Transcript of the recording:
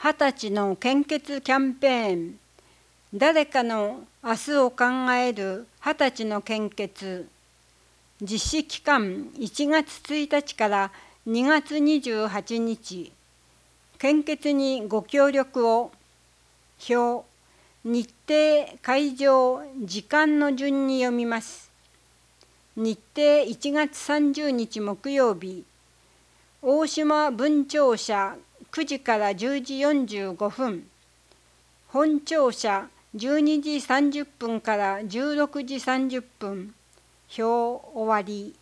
20歳の献血キャンペーン。誰かの明日を考える20歳の献血。実施期間1月1日から2月28日。献血にご協力を。表、日程、会場、時間の順に読みます。日程1月30日木曜日。大島分庁舎9時から10時45分。本庁舎12時30分から16時30分。表終わり。